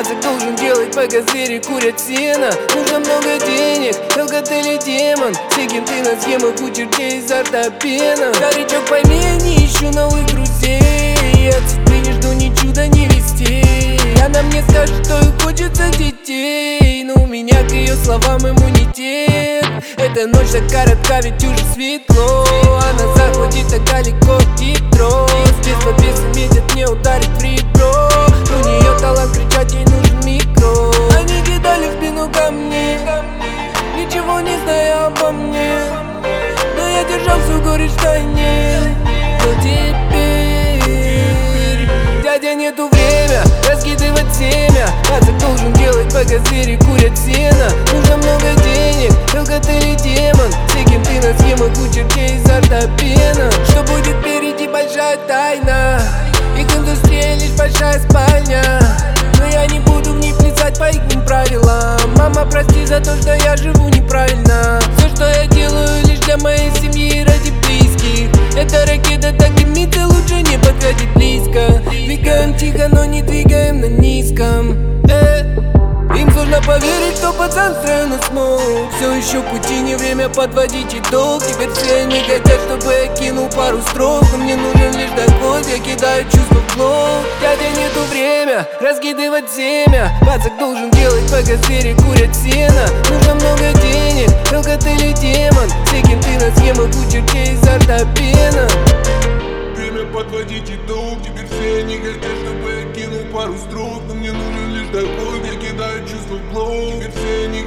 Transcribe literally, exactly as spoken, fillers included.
Пацак должен делать, пока звери курят сено. Нужно много денег, алкоголь или демон. Все кенты на схемах у чертей изо рта пена. Старичок, пойми, я не ищу новых друзей. От сестры не жду ни чуда, ни вестей. Она мне скажет, что ей хочется детей, но у меня к ее словам иммунитет. Эта ночь так коротка, ведь уже светло. Она заходит так далеко, хитро. С детства бесы метят, мне ударит в ребро. У нее талант кричать, ей нужен микро. Они кидали в спину камни, ничего не зная обо мне, но я держал всю горечь в тайне. Но теперь, дядя, нету время раскидывать семя. Пацак должен делать, пока звери курят сено. Нужно много денег, алкоголь или демон. Все кенты на схемах у чертей изо рта пена. Что будет впереди, большая тайна. Их индустрия лишь большая спальня, но я не буду в ней плясать по их правилам. Мама, прости за то, что я живу неправильно. Все, что я делаю, лишь для моей семьи и ради близких. Эта ракета так дымится, лучше не подходить близко. Двигаем тихо, но не двигаем на низком. э. Им сложно поверить, что пацан странно смог. Все еще в пути, не время подводить итог. Теперь все они хотят, чтобы я кинул пару строк, но мне нужен лишь доход, я кидаю чувства в блок. Дядя, нету время раскидывать семя. Пацак должен делать, пока звери курят сено. Нужно много денег, алкоголь или демон. Все кенты на схемах у чертей изо рта пена. Время подводить итог. Теперь все они хотят, чтобы я кинул пару строк, но мне нужен лишь доход, я кидаю чувства в блок. Теперь все они